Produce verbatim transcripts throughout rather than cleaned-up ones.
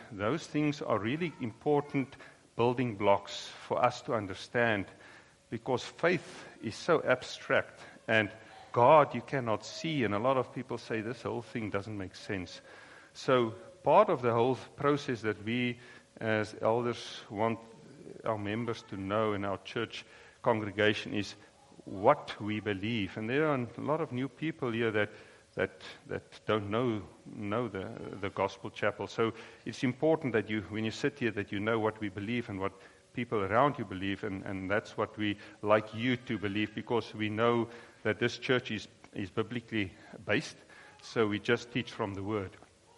those things are really important building blocks for us to understand, because faith is so abstract, and God you cannot see, and a lot of people say this whole thing doesn't make sense. So part of the whole process that we as elders want our members to know in our church congregation is what we believe. And there are a lot of new people here that that that don't know know the the gospel chapel. So it's important that you, when you sit here, that you know what we believe and what people around you believe, and, and that's what we like you to believe, because we know that this church is, is biblically based, so we just teach from the Word.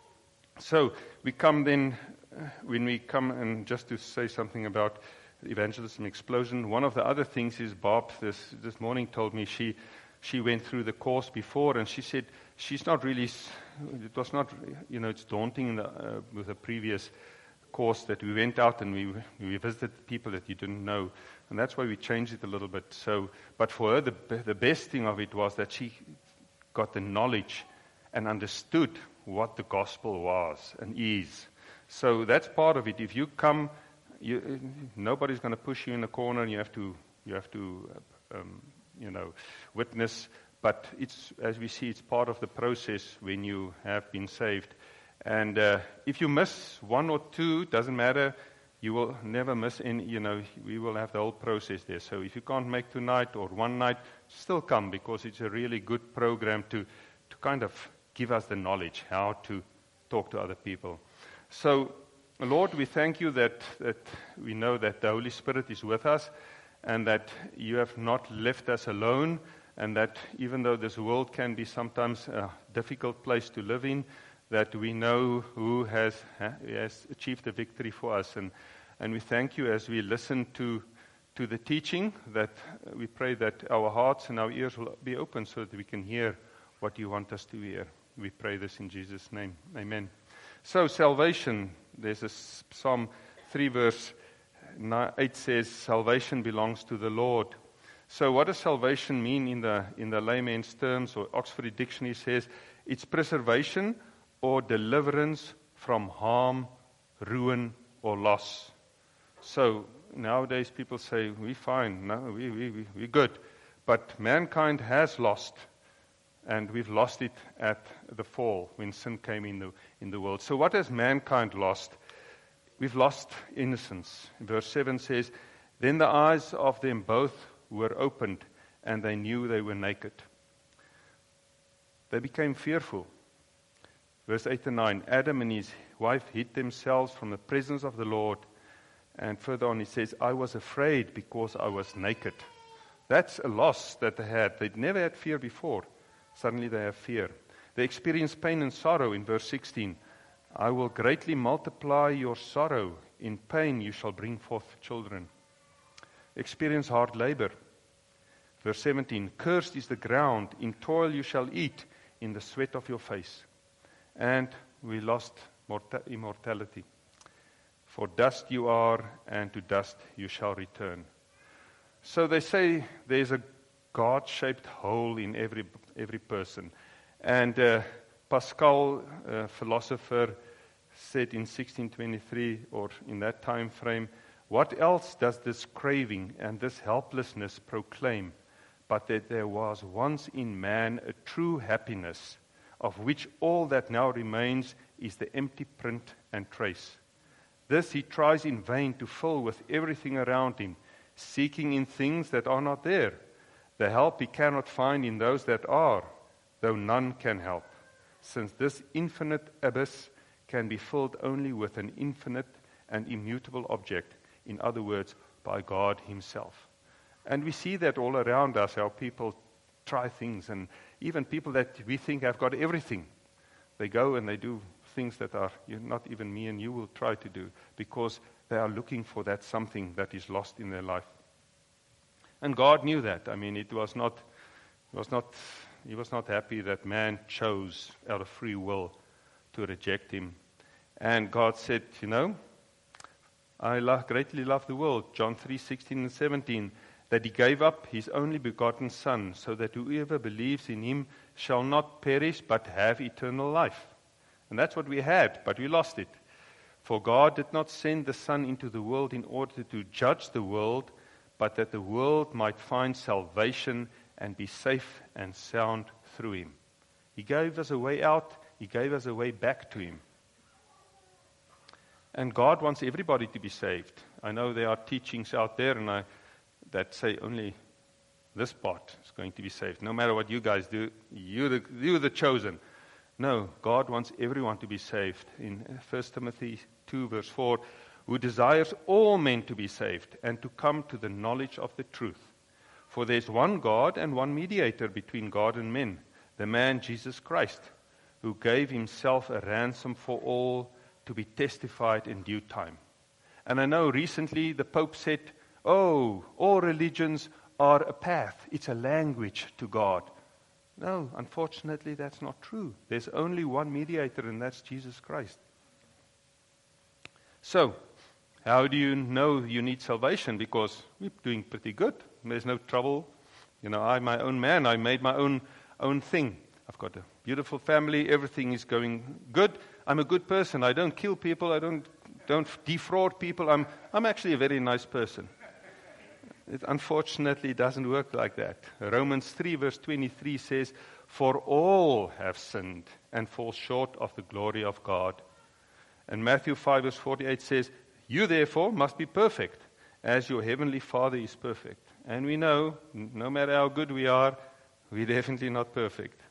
So we come then, uh, when we come, and just to say something about Evangelism Explosion, one of the other things is Bob this, this morning told me she she went through the course before, and she said she's not really, it was not, you know, it's daunting in the, uh, with the previous course that we went out and we we visited people that you didn't know, and that's why we changed it a little bit. So, but for her, the the best thing of it was that she got the knowledge and understood what the gospel was and is. So that's part of it. If you come, you, nobody's going to push you in the corner, and you have to you have to um, you know witness. But it's, as we see, it's part of the process when you have been saved. And uh, if you miss one or two, doesn't matter. You will never miss any. You know, we will have the whole process there. So if you can't make tonight or one night, still come, because it's a really good program to to kind of give us the knowledge how to talk to other people. So, Lord, we thank you that that we know that the Holy Spirit is with us, and that you have not left us alone, and that even though this world can be sometimes a difficult place to live in, that we know who has has achieved the victory for us. And, and we thank you as we listen to to the teaching, that we pray that our hearts and our ears will be open so that we can hear what you want us to hear. We pray this in Jesus' name. Amen. So salvation, there's a Psalm three verse eight says, salvation belongs to the Lord. So what does salvation mean in the in the layman's terms? Or Oxford Dictionary says it's preservation or deliverance from harm, ruin, or loss. So nowadays people say, we're fine, no, we, we, we, we're good. But mankind has lost, and we've lost it at the fall, when sin came in the, in the world. So what has mankind lost? We've lost innocence. Verse seven says, then the eyes of them both were opened, and they knew they were naked. They became fearful. Verse eight and nine, Adam and his wife hid themselves from the presence of the Lord. And further on it says, I was afraid because I was naked. That's a loss that they had. They'd never had fear before. Suddenly they have fear. They experience pain and sorrow in verse sixteen. I will greatly multiply your sorrow. In pain you shall bring forth children. Experience hard labor. Verse seventeen, cursed is the ground. In toil you shall eat, in the sweat of your face. And we lost morta- immortality. For dust you are, and to dust you shall return. So they say there's a God-shaped hole in every every person. And uh, Pascal, a philosopher, said in sixteen twenty-three, or in that time frame, what else does this craving and this helplessness proclaim, but that there was once in man a true happiness, of which all that now remains is the empty print and trace. This he tries in vain to fill with everything around him, seeking in things that are not there. The help he cannot find in those that are, though none can help, since this infinite abyss can be filled only with an infinite and immutable object, in other words, by God himself. And we see that all around us, how people try things, and even people that we think have got everything, they go and they do things that are not even me and you will try to do, because they are looking for that something that is lost in their life. And God knew that. I mean, it was not, it was not, he was not happy that man chose out of free will to reject him. And God said, you know, I love, greatly love the world, John three sixteen and seventeen, that he gave up his only begotten Son, so that whoever believes in him shall not perish, but have eternal life. And that's what we had, but we lost it. For God did not send the Son into the world in order to judge the world, but that the world might find salvation and be safe and sound through him. He gave us a way out. He gave us a way back to him. And God wants everybody to be saved. I know there are teachings out there and I, that say only this part is going to be saved. No matter what you guys do, you're the, you're the chosen. No, God wants everyone to be saved. In First Timothy two, verse four, who desires all men to be saved and to come to the knowledge of the truth. For there's one God and one mediator between God and men, the man Jesus Christ, who gave himself a ransom for all, to be testified in due time. And I know recently the Pope said, oh, all religions are a path. It's a language to God. No, unfortunately, that's not true. There's only one mediator, and that's Jesus Christ. So, how do you know you need salvation? Because we're doing pretty good. There's no trouble. You know, I'm my own man. I made my own own thing. I've got a beautiful family. Everything is going good. I'm a good person. I don't kill people. I don't don't defraud people. I'm I'm actually a very nice person. It unfortunately doesn't work like that. Romans three verse twenty-three says, "For all have sinned and fall short of the glory of God." And Matthew five verse forty-eight says, "You therefore must be perfect, as your heavenly Father is perfect." And we know, no matter how good we are, we're definitely not perfect.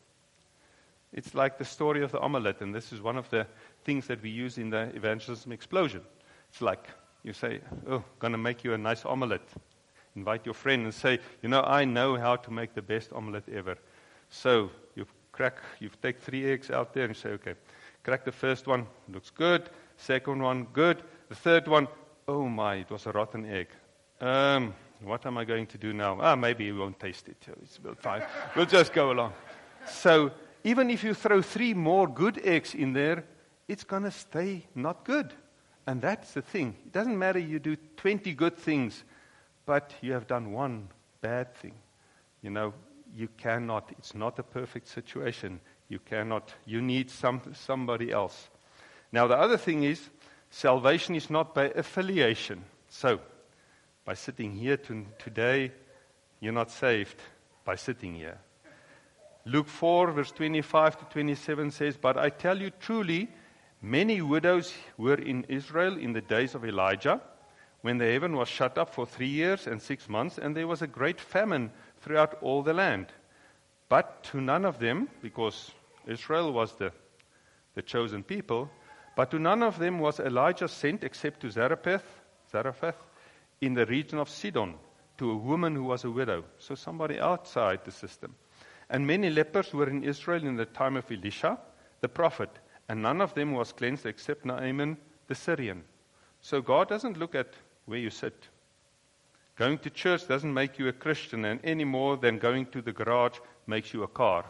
It's like the story of the omelette, and this is one of the things that we use in the evangelism explosion. It's like you say, oh, going to make you a nice omelette. Invite your friend and say, you know, I know how to make the best omelette ever. So you crack, you take three eggs out there and say, okay, crack the first one, looks good. Second one, good. The third one, oh my, it was a rotten egg. Um, what am I going to do now? Ah, maybe we won't taste it. It's well, fine. We'll just go along. So even if you throw three more good eggs in there, it's going to stay not good. And that's the thing. It doesn't matter you do twenty good things, but you have done one bad thing. You know, you cannot. It's not a perfect situation. You cannot. You need some somebody else. Now, the other thing is, salvation is not by affiliation. So, by sitting here to, today, you're not saved by sitting here. Luke four, verse twenty-five to twenty-seven says, "But I tell you truly, many widows were in Israel in the days of Elijah, when the heaven was shut up for three years and six months, and there was a great famine throughout all the land. But to none of them, because Israel was the, the chosen people, but to none of them was Elijah sent except to Zarephath, Zarephath in the region of Sidon, to a woman who was a widow." So somebody outside the system. "And many lepers were in Israel in the time of Elisha, the prophet, and none of them was cleansed except Naaman the Syrian." So God doesn't look at where you sit. Going to church doesn't make you a Christian and any more than going to the garage makes you a car.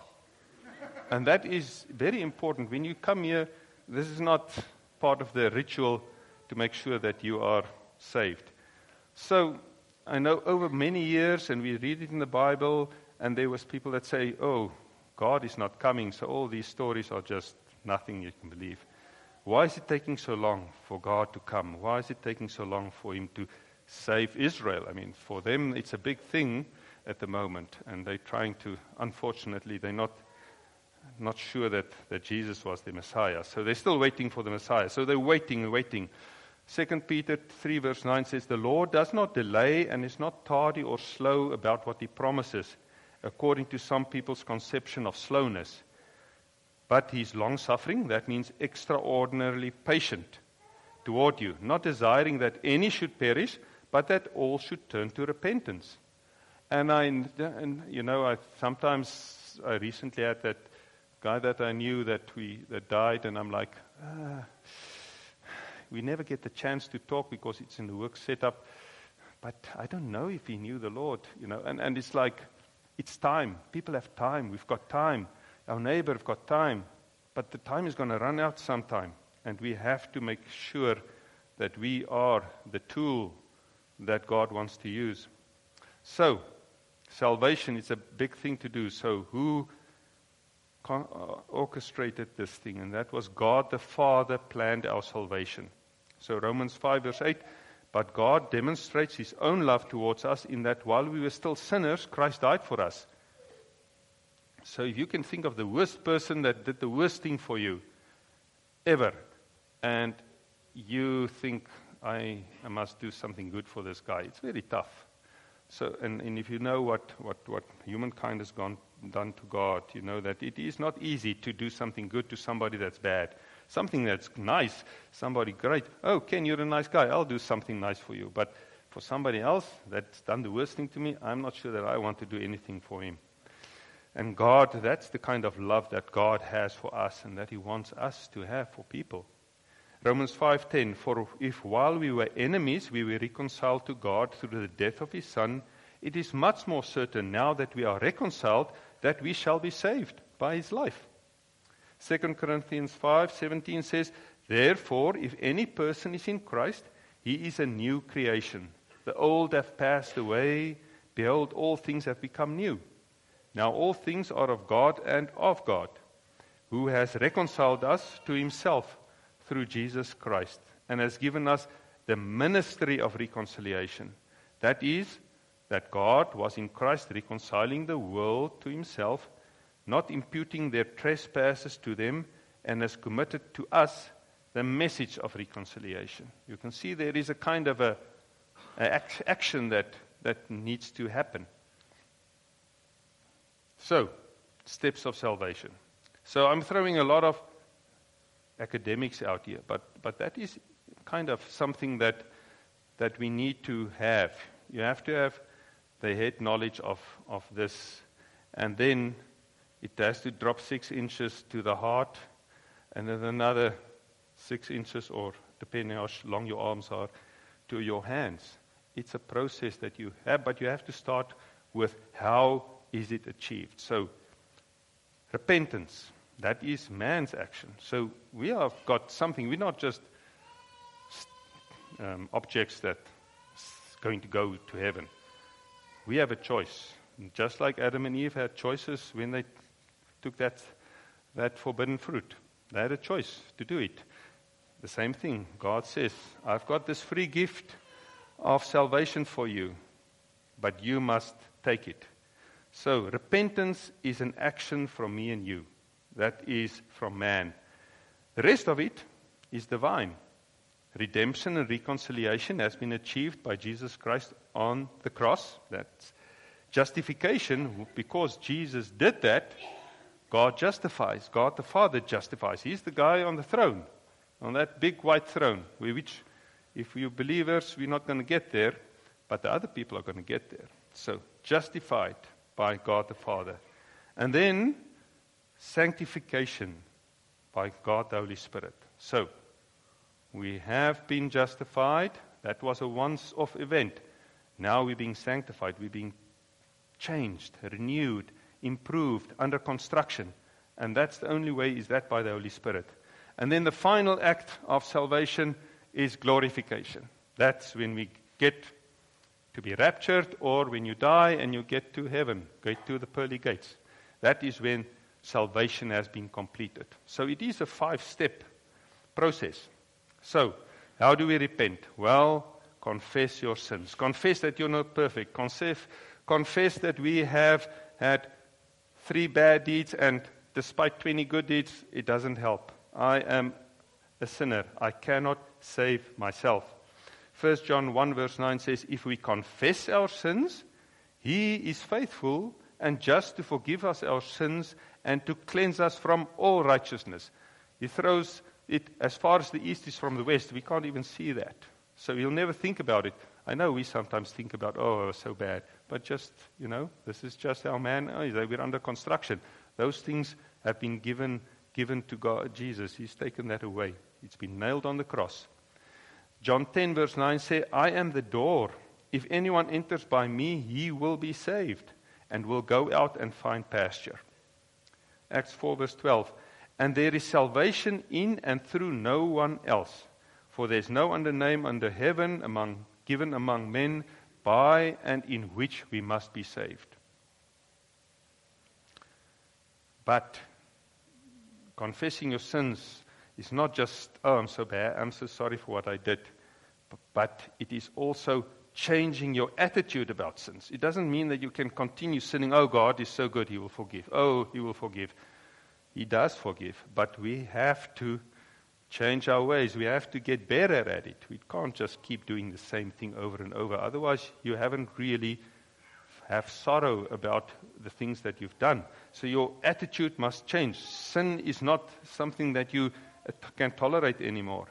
And that is very important. When you come here, this is not part of the ritual to make sure that you are saved. So I know over many years, and we read it in the Bible, and there was people that say, oh, God is not coming, so all these stories are just nothing you can believe. Why is it taking so long for God to come? Why is it taking so long for him to save Israel? I mean, for them, it's a big thing at the moment, and they're trying to, unfortunately, they're not not sure that, that Jesus was the Messiah. So they're still waiting for the Messiah. So they're waiting and waiting. Second Peter three, verse nine says, "The Lord does not delay and is not tardy or slow about what he promises, according to some people's conception of slowness. But he is long-suffering," that means extraordinarily patient toward you, not desiring that any should perish, but that all should turn to repentance. And I, and, you know, I sometimes, I recently had that guy that I knew that we that died, and I'm like, ah, we never get the chance to talk because it's in the work setup. But I don't know if he knew the Lord, you know. And, and it's like, it's time. People have time. We've got time. Our neighbor have got time. But the time is going to run out sometime. And we have to make sure that we are the tool that God wants to use. So, salvation is a big thing to do. So who con- uh, orchestrated this thing? And that was God the Father planned our salvation. So Romans five verse eight, but God demonstrates His own love towards us in that while we were still sinners, Christ died for us. So if you can think of the worst person that did the worst thing for you ever, and you think, I, I must do something good for this guy, it's very tough. So, and, and if you know what, what, what humankind has gone done to God, you know that it is not easy to do something good to somebody that's bad. Something that's nice, somebody great. Oh, Ken, you're a nice guy. I'll do something nice for you. But for somebody else that's done the worst thing to me, I'm not sure that I want to do anything for him. And God, that's the kind of love that God has for us and that He wants us to have for people. Romans five ten, for if while we were enemies, we were reconciled to God through the death of His Son, it is much more certain now that we are reconciled that we shall be saved by His life. Second Corinthians five seventeen says, therefore, if any person is in Christ, he is a new creation. The old have passed away. Behold, all things have become new. Now all things are of God and of God, who has reconciled us to Himself through Jesus Christ, and has given us the ministry of reconciliation. That is, that God was in Christ reconciling the world to Himself, not imputing their trespasses to them, and has committed to us the message of reconciliation. You can see there is a kind of a, a action that, that needs to happen. So, steps of salvation. So I'm throwing a lot of academics out here, but, but that is kind of something that that we need to have. You have to have the head knowledge of, of this, and then it has to drop six inches to the heart, and then another six inches, or depending how long your arms are, to your hands. It's a process that you have, but you have to start with how is it achieved. So, repentance, that is man's action. So we have got something, we're not just um, objects that are going to go to heaven. We have a choice. Just like Adam and Eve had choices when they took that, that forbidden fruit. They had a choice to do it. The same thing, God says, I've got this free gift of salvation for you, but you must take it. So, repentance is an action from me and you. That is from man. The rest of it is divine. Redemption and reconciliation has been achieved by Jesus Christ on the cross. That's justification. Because Jesus did that, God justifies. God the Father justifies. He's the guy on the throne, on that big white throne, which, if you believers, we're not going to get there, but the other people are going to get there. So, justified by God the Father. And then, sanctification by God the Holy Spirit. So, we have been justified. That was a once-off event. Now we're being sanctified. We're being changed, renewed, improved, under construction. And that's the only way, is that by the Holy Spirit. And then the final act of salvation is glorification. That's when we get to be raptured, or when you die and you get to heaven, get to the pearly gates. That is when salvation has been completed. So it is a five-step process. So, how do we repent? Well, confess your sins. Confess that you're not perfect. Confess, confess that we have had three bad deeds, and despite twenty good deeds, it doesn't help. I am a sinner. I cannot save myself. First John one verse nine says, if we confess our sins, He is faithful and just to forgive us our sins and to cleanse us from all righteousness. He throws it as far as the east is from the west. We can't even see that. So you'll never think about it. I know we sometimes think about, oh, so bad. But just, you know, this is just how man is. We're under construction. Those things have been given given to God, Jesus. He's taken that away. It's been nailed on the cross. John ten verse nine says, I am the door. If anyone enters by me, he will be saved and will go out and find pasture. Acts four verse twelve. And there is salvation in and through no one else. For there is no other name under heaven among given among men by and in which we must be saved. But confessing your sins is not just, oh, I'm so bad, I'm so sorry for what I did, but it is also changing your attitude about sins. It doesn't mean that you can continue sinning. Oh, God is so good, He will forgive. Oh, He will forgive. He does forgive, but we have to change our ways. We have to get better at it. We can't just keep doing the same thing over and over. Otherwise, you haven't really have sorrow about the things that you've done. So your attitude must change. Sin is not something that you can tolerate anymore.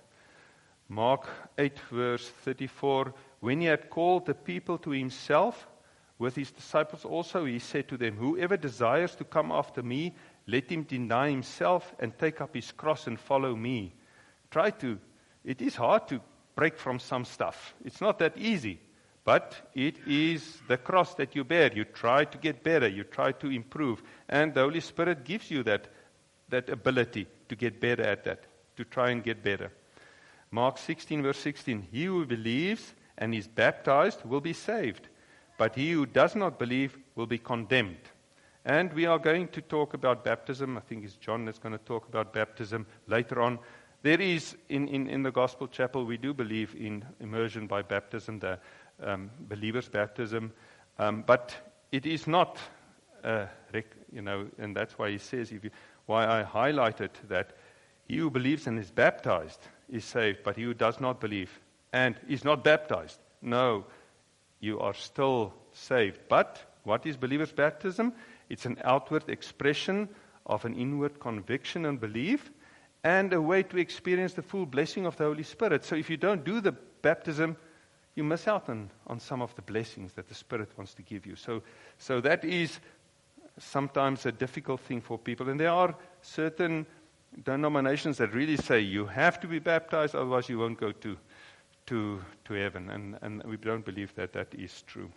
Mark eight, verse thirty-four, when He had called the people to Himself, with His disciples also, He said to them, whoever desires to come after me, let him deny himself and take up his cross and follow me. Try to, it is hard to break from some stuff. It's not that easy, but it is the cross that you bear. You try to get better, you try to improve, and the Holy Spirit gives you that, that ability to get better at that, to try and get better. Mark sixteen, verse sixteen, he who believes and is baptized will be saved, but he who does not believe will be condemned. And we are going to talk about baptism. I think it's John that's going to talk about baptism later on. There is, in, in, in the Gospel Chapel, we do believe in immersion by baptism, the um, believer's baptism. Um, but it is not, uh, rec- you know, and that's why he says, if you, why I highlighted that he who believes and is baptized is saved, but he who does not believe and is not baptized, no, you are still saved. But what is believer's baptism? It's an outward expression of an inward conviction and belief, and a way to experience the full blessing of the Holy Spirit. So if you don't do the baptism, you miss out on, on some of the blessings that the Spirit wants to give you. So, so that is sometimes a difficult thing for people. And there are certain denominations that really say you have to be baptized, otherwise you won't go to to, to heaven. And, and we don't believe that that is true.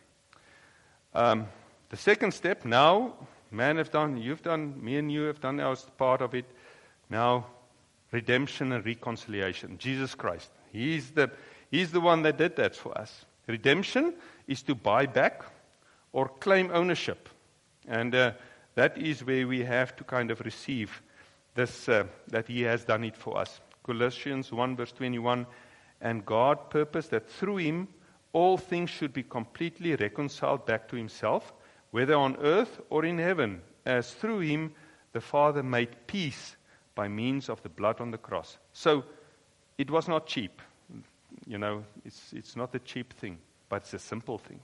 Um, the second step, now, man have done, you've done, me and you have done our part of it. Now, redemption and reconciliation. Jesus Christ. He's the, he's the one that did that for us. Redemption is to buy back or claim ownership. And uh, that is where we have to kind of receive this, uh, that He has done it for us. Colossians one, verse twenty-one, and God purposed that through Him all things should be completely reconciled back to Himself, whether on earth or in heaven, as through Him the Father made peace by means of the blood on the cross. So it was not cheap. You know, it's it's not a cheap thing, but it's a simple thing.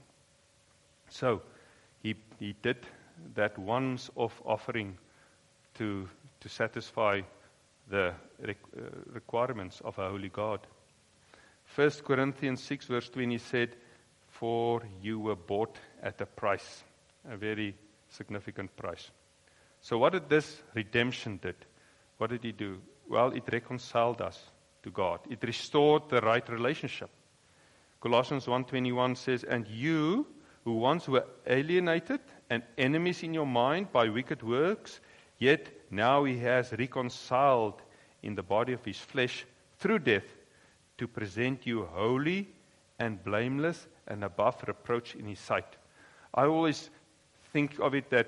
So He He did that once-off offering to to satisfy the re- uh, requirements of a holy God. First Corinthians six, verse twenty said, for you were bought at a price, a very significant price. So what did this redemption did? What did He do? Well, it reconciled us to God. It restored the right relationship. Colossians one twenty-one says, and you who once were alienated and enemies in your mind by wicked works, yet now He has reconciled in the body of His flesh through death to present you holy and blameless and above reproach in His sight. I always think of it that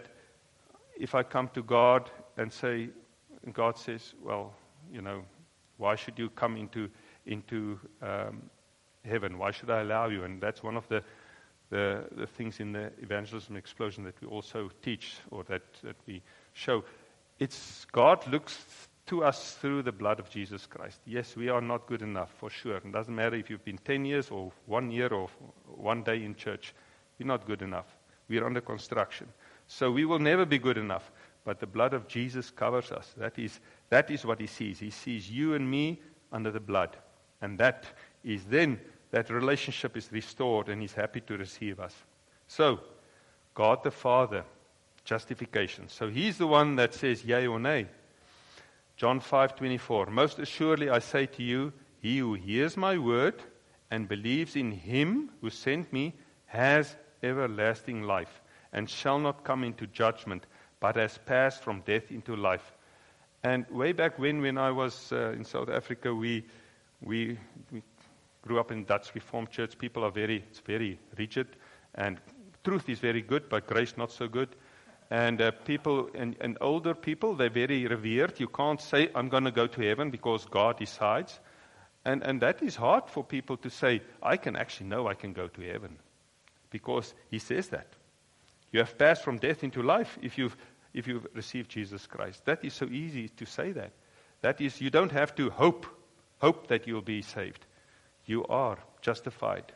if I come to God and say, and God says, well, you know, why should you come into into um, heaven? Why should I allow you? And that's one of the, the the things in the evangelism explosion that we also teach, or that, that we show. It's God looks to us through the blood of Jesus Christ. Yes, we are not good enough, for sure. It doesn't matter if you've been ten years or one year or one day in church. We're not good enough. We're under construction. So we will never be good enough. But the blood of Jesus covers us. That is, that is what He sees. He sees you and me under the blood. And that is then, that relationship is restored, and He's happy to receive us. So, God the Father, justification. So He's the one that says yea or nay. John five twenty-four, most assuredly I say to you, he who hears my word and believes in Him who sent me has everlasting life, and shall not come into judgment, but has passed from death into life. And way back when, when I was uh, in South Africa, we, we we grew up in Dutch Reformed Church. People are very, it's very rigid, and truth is very good, but grace not so good. And uh, people, and, and older people, they're very revered. You can't say, I'm going to go to heaven because God decides. And, and that is hard for people to say, I can actually know I can go to heaven. Because He says that. You have passed from death into life if you've, if you've received Jesus Christ. That is so easy to say that. That is, you don't have to hope, hope that you'll be saved. You are justified.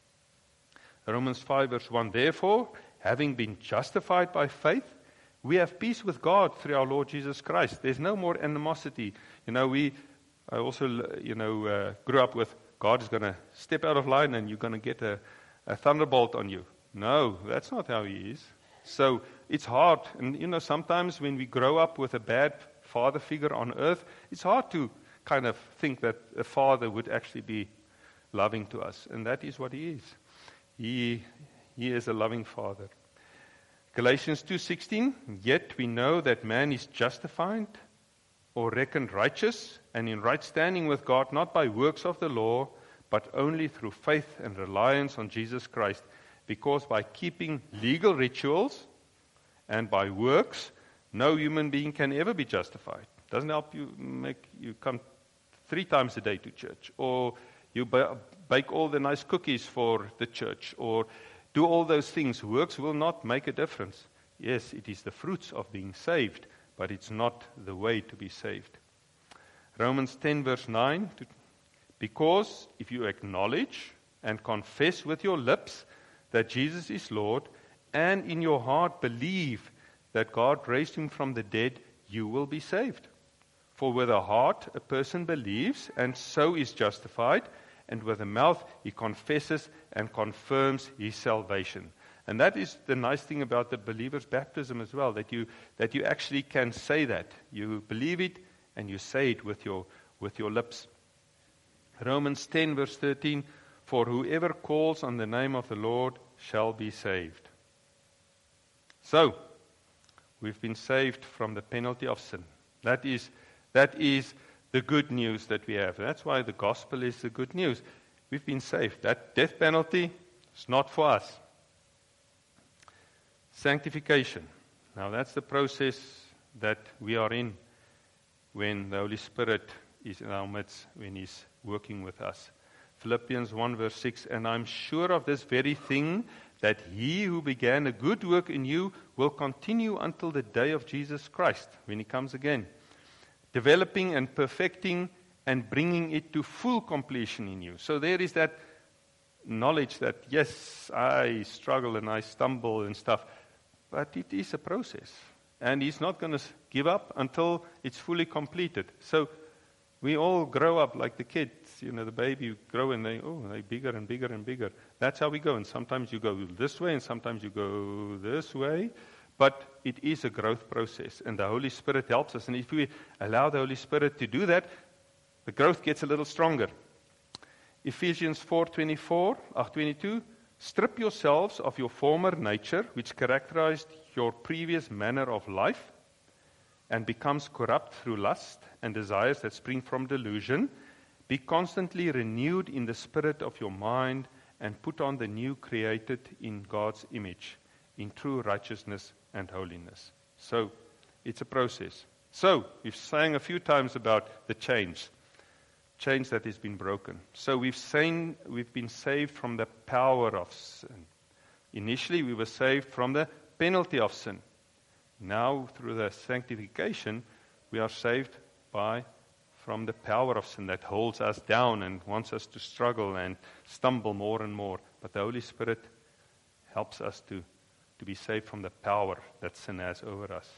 Romans five verse one, therefore, having been justified by faith, we have peace with God through our Lord Jesus Christ. There's no more animosity. You know, we, I also, you know, uh, grew up with God is going to step out of line and you're going to get a, a thunderbolt on you. No, that's not how He is. So it's hard. And, you know, sometimes when we grow up with a bad father figure on earth, it's hard to kind of think that a father would actually be loving to us. And that is what He is. He He is a loving Father. Galatians two sixteen, yet we know that man is justified or reckoned righteous and in right standing with God, not by works of the law, but only through faith and reliance on Jesus Christ. Because by keeping legal rituals and by works, no human being can ever be justified. Doesn't help you make you come three times a day to church, or you bake all the nice cookies for the church, or do all those things. Works will not make a difference. Yes, it is the fruits of being saved, but it's not the way to be saved. Romans ten verse nine, because if you acknowledge and confess with your lips that Jesus is Lord, and in your heart believe that God raised Him from the dead, you will be saved. For with the heart a person believes, and so is justified, and with the mouth he confesses and confirms his salvation. And that is the nice thing about the believer's baptism as well, that you that you actually can say that. You believe it and you say it with your with your lips. Romans ten verse thirteen, for whoever calls on the name of the Lord shall be saved. So, we've been saved from the penalty of sin. That is that is the good news that we have. That's why the gospel is the good news. We've been saved. That death penalty is not for us. Sanctification. Now that's the process that we are in when the Holy Spirit is in our midst, when He's working with us. Philippians one verse six, and I'm sure of this very thing, that He who began a good work in you will continue until the day of Jesus Christ, when He comes again. Developing and perfecting and bringing it to full completion in you. So there is that knowledge that, yes, I struggle and I stumble and stuff, but it is a process. And He's not going to give up until it's fully completed. So we all grow up like the kids, you know, the baby grow and they, oh, they're bigger and bigger and bigger. That's how we go. And sometimes you go this way and sometimes you go this way. But it is a growth process, and the Holy Spirit helps us. And if we allow the Holy Spirit to do that, the growth gets a little stronger. Ephesians four twenty-four, twenty-two, strip yourselves of your former nature, which characterized your previous manner of life, and becomes corrupt through lust and desires that spring from delusion. Be constantly renewed in the spirit of your mind, and put on the new created in God's image, in true righteousness and holiness. So, it's a process. So, we've sang a few times about the chains. Chains that has been broken. So, we've seen, we've been saved from the power of sin. Initially, we were saved from the penalty of sin. Now, through the sanctification, we are saved by from the power of sin that holds us down and wants us to struggle and stumble more and more. But the Holy Spirit helps us to to be saved from the power that sin has over us.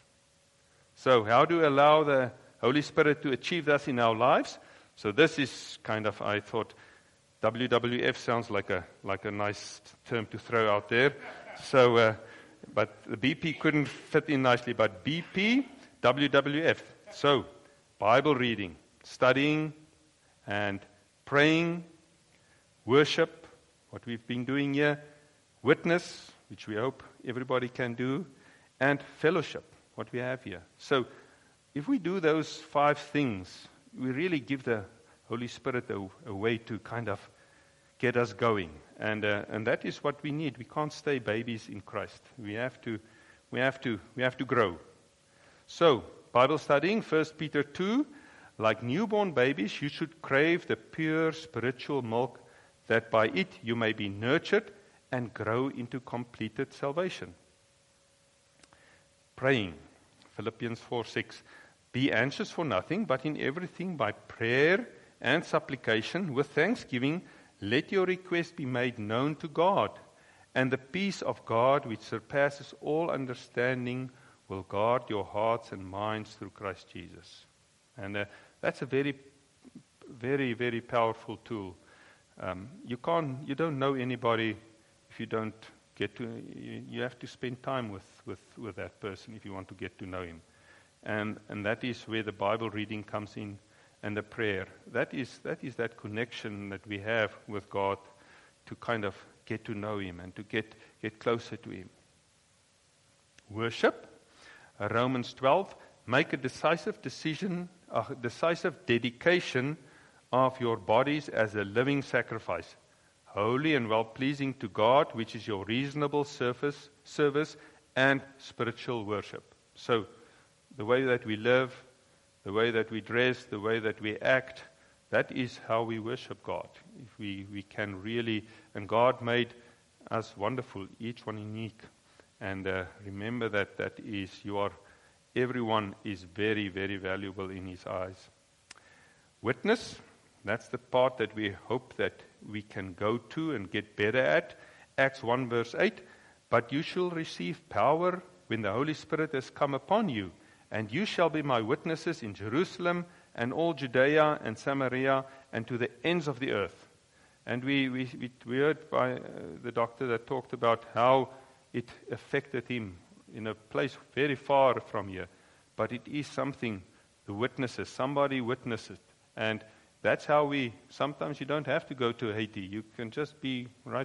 So how do we allow the Holy Spirit to achieve this in our lives? So this is kind of, I thought, W W F sounds like a like a nice term to throw out there. So, uh, but the B P couldn't fit in nicely, but B P, W W F. So, Bible reading, studying, and praying, worship, what we've been doing here, witness, which we hope everybody can do, and fellowship, what we have here. So, if we do those five things, we really give the Holy Spirit a, a way to kind of get us going. And uh, and that is what we need. We can't stay babies in Christ. We have to we have to we have to grow. So, Bible studying, First Peter two, like newborn babies, you should crave the pure spiritual milk, that by it you may be nurtured and grow into completed salvation. Praying, Philippians four six, be anxious for nothing, but in everything by prayer and supplication with thanksgiving, let your request be made known to God, and the peace of God, which surpasses all understanding, will guard your hearts and minds through Christ Jesus. And uh, that's a very, very, very powerful tool. Um, you can't, you don't know anybody if you don't get to. You, you have to spend time with, with, with that person if you want to get to know him, and and that is where the Bible reading comes in, and the prayer. That is that is that connection that we have with God to kind of get to know him and to get get closer to him. Worship, uh, Romans twelve, make a decisive decision, a decisive dedication of your bodies as a living sacrifice, holy and well-pleasing to God, which is your reasonable service, service and spiritual worship. So, the way that we live, the way that we dress, the way that we act, that is how we worship God. If we, we can really, and God made us wonderful, each one unique. And uh, remember that that is, you are, everyone is very, very valuable in His eyes. Witness, that's the part that we hope that we can go to and get better at. Acts one verse eight, but you shall receive power when the Holy Spirit has come upon you, and you shall be my witnesses in Jerusalem and all Judea and Samaria and to the ends of the earth. And we, we, we, we heard by uh, the doctor that talked about how it affected him in a place very far from here. But it is something, the witnesses, somebody witnessed it. And that's how we, sometimes you don't have to go to Haiti. You can just be right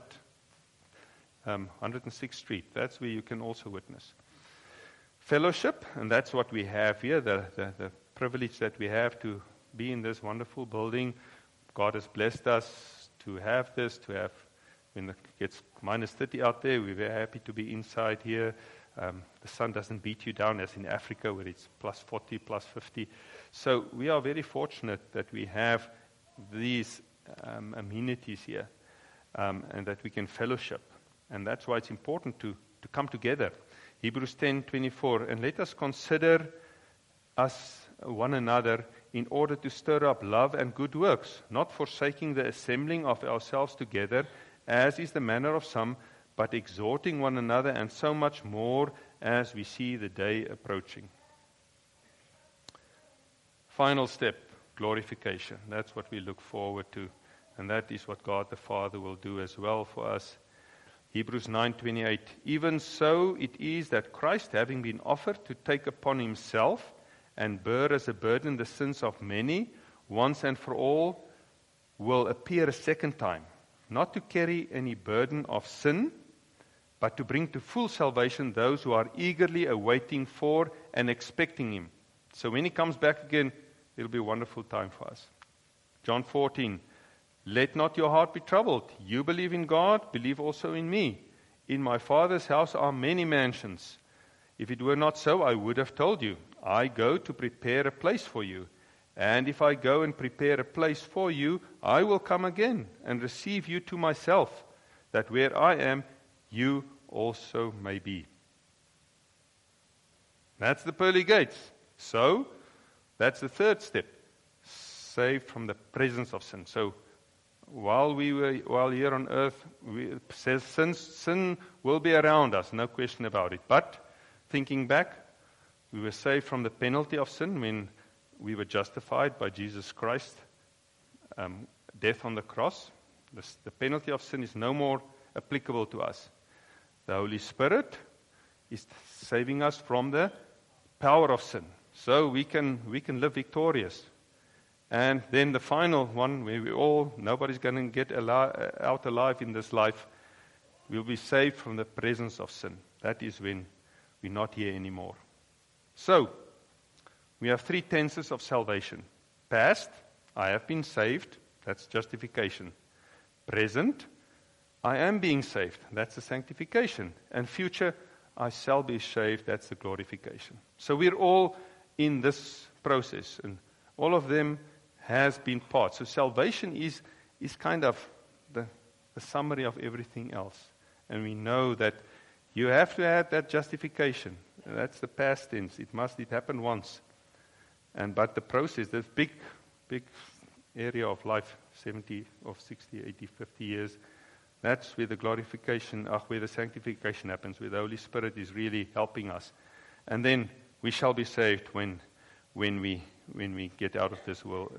um, one hundred sixth Street. That's where you can also witness. Fellowship, and that's what we have here, the, the, the privilege that we have to be in this wonderful building. God has blessed us to have this, to have, when it gets minus thirty out there, we're very happy to be inside here. Um, the sun doesn't beat you down as in Africa where it's plus forty, plus fifty. So we are very fortunate that we have these um, amenities here um, and that we can fellowship. And that's why it's important to, to come together. Hebrews ten twenty-four, and let us consider us one another in order to stir up love and good works, not forsaking the assembling of ourselves together, as is the manner of some, but exhorting one another, and so much more as we see the day approaching. Final step, glorification. That's what we look forward to, and that is what God the Father will do as well for us. Hebrews nine twenty-eight, even so it is that Christ, having been offered to take upon himself and bear as a burden the sins of many, once and for all, will appear a second time, not to carry any burden of sin, but to bring to full salvation those who are eagerly awaiting for and expecting him. So when he comes back again, it'll be a wonderful time for us. John fourteen, let not your heart be troubled. You believe in God, believe also in me. In my Father's house are many mansions. If it were not so, I would have told you. I go to prepare a place for you. And if I go and prepare a place for you, I will come again and receive you to myself, that where I am, you also may be. That's the pearly gates. So, that's the third step. Saved from the presence of sin. So, while we were while here on earth, we, it says sin, sin will be around us, no question about it. But, thinking back, we were saved from the penalty of sin when we were justified by Jesus Christ, um, death on the cross. This, the penalty of sin is no more applicable to us. The Holy Spirit is saving us from the power of sin. So we can we can live victorious. And then the final one, where we all, nobody's going to get ali- out alive in this life, we'll be saved from the presence of sin. That is when we're not here anymore. So, we have three tenses of salvation. Past, I have been saved. That's justification. Present, I am being saved. That's the sanctification. And future, I shall be saved, that's the glorification. So we're all in this process, and all of them has been part. So salvation is, is kind of the, the summary of everything else. And we know that you have to add that justification. That's the past tense. It must, it happened once. And but the process, this big, big area of life, seventy or sixty, eighty, fifty years, that's where the glorification, uh, where the sanctification happens, where the Holy Spirit is really helping us. And then we shall be saved when, when we, when we get out of this world.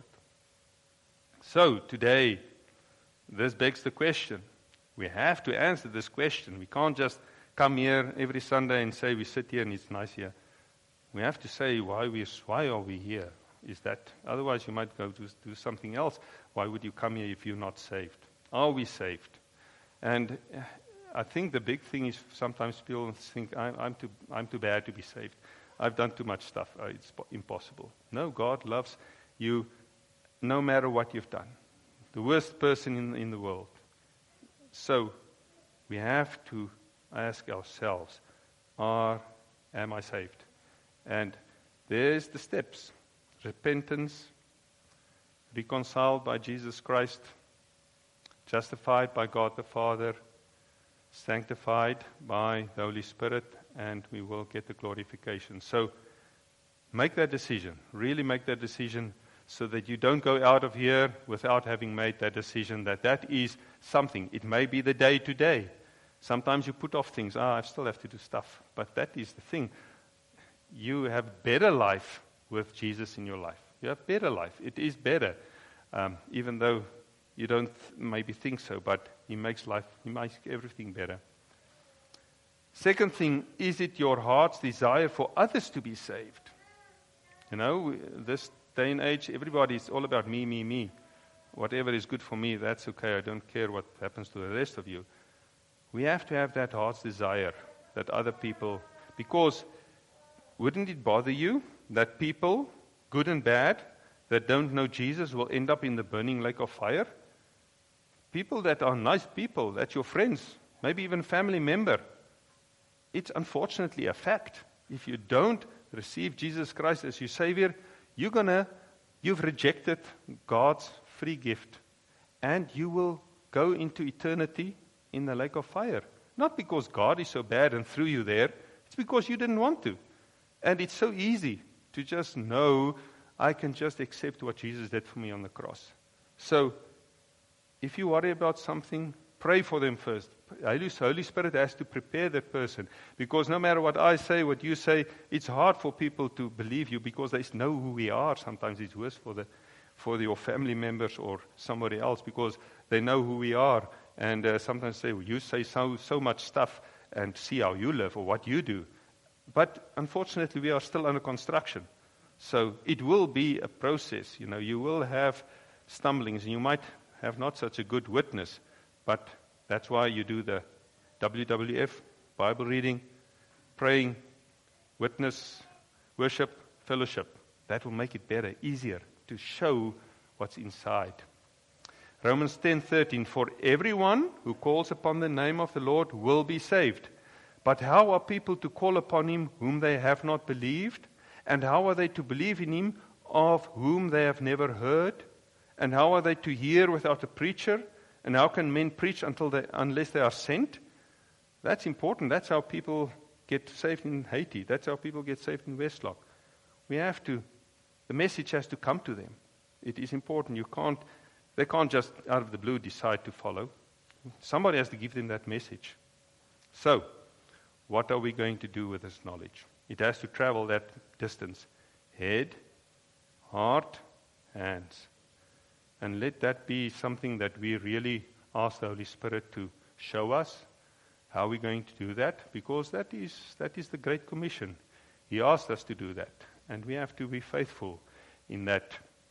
So today, this begs the question. We have to answer this question. We can't just come here every Sunday and say we sit here and it's nice here. We have to say why we why are we here? Is that otherwise you might go to do something else? Why would you come here if you're not saved? Are we saved? And I think the big thing is sometimes people think I'm, I'm too I'm too bad to be saved. I've done too much stuff. Uh, it's impossible. No, God loves you no matter what you've done. The worst person in in the world. So we have to ask ourselves, are am I saved? And there's the steps. Repentance, reconciled by Jesus Christ, justified by God the Father, sanctified by the Holy Spirit, and we will get the glorification. So make that decision. Really make that decision so that you don't go out of here without having made that decision that that is something. It may be the day to day. Sometimes you put off things. Ah, I still have to do stuff. But that is the thing. You have better life with Jesus in your life. You have better life. It is better. Um, even though you don't maybe think so, but He makes life, He makes everything better. Second thing, is it your heart's desire for others to be saved? You know, this day and age, everybody is all about me, me, me. Whatever is good for me, that's okay. I don't care what happens to the rest of you. We have to have that heart's desire that other people, because wouldn't it bother you that people, good and bad, that don't know Jesus will end up in the burning lake of fire? People that are nice people, that's your friends, maybe even family member. It's unfortunately a fact. If you don't receive Jesus Christ as your Savior, you're gonna, you've rejected God's free gift, and you will go into eternity in the lake of fire. Not because God is so bad and threw you there, it's because you didn't want to. And it's so easy to just know I can just accept what Jesus did for me on the cross. So, if you worry about something, pray for them first. The Holy Spirit has to prepare that person. Because no matter what I say, what you say, it's hard for people to believe you because they know who we are. Sometimes it's worse for the for your family members or somebody else because they know who we are. And uh, sometimes say, well, you say so so much stuff and see how you live or what you do. But unfortunately, we are still under construction. So it will be a process. You know, you will have stumblings, and you might have not such a good witness. But that's why you do the W W F, Bible reading, praying, witness, worship, fellowship. That will make it better, easier to show what's inside. Romans ten thirteen, for everyone who calls upon the name of the Lord will be saved. But how are people to call upon Him whom they have not believed? And how are they to believe in Him of whom they have never heard? And how are they to hear without a preacher? And how can men preach until they, unless they are sent? That's important. That's how people get saved in Haiti. That's how people get saved in Westlock. We have to, the message has to come to them. It is important. You can't, they can't just out of the blue decide to follow. Somebody has to give them that message. So, what are we going to do with this knowledge? It has to travel that distance. Head, heart, hands. And let that be something that we really ask the Holy Spirit to show us. How are we going to do that? Because that is that is the Great Commission. He asked us to do that. And we have to be faithful in that,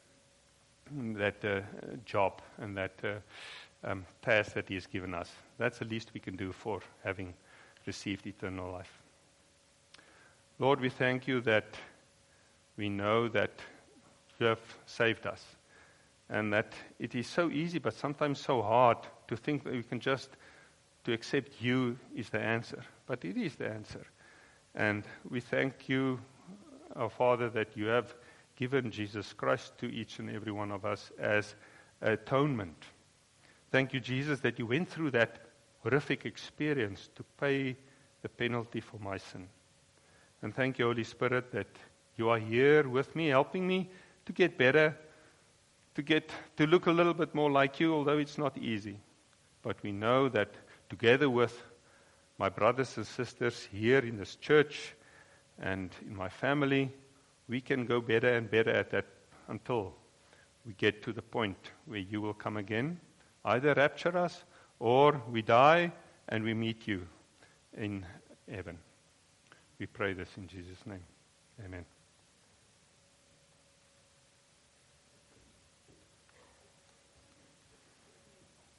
in that uh, job and that uh, um, task that He has given us. That's the least we can do for having received eternal life. Lord, we thank You that we know that You have saved us and that it is so easy but sometimes so hard to think that we can just, to accept You is the answer. But it is the answer. And we thank you, our Father, that you have given Jesus Christ to each and every one of us as atonement. Thank you, Jesus, that you went through that horrific experience to pay the penalty for my sin. And thank you, Holy Spirit, that you are here with me, helping me to get better, to get to look a little bit more like you, although it's not easy. But we know that together with my brothers and sisters here in this church and in my family, we can go better and better at that until we get to the point where you will come again, either rapture us or we die and we meet you in heaven. We pray this in Jesus' name. Amen.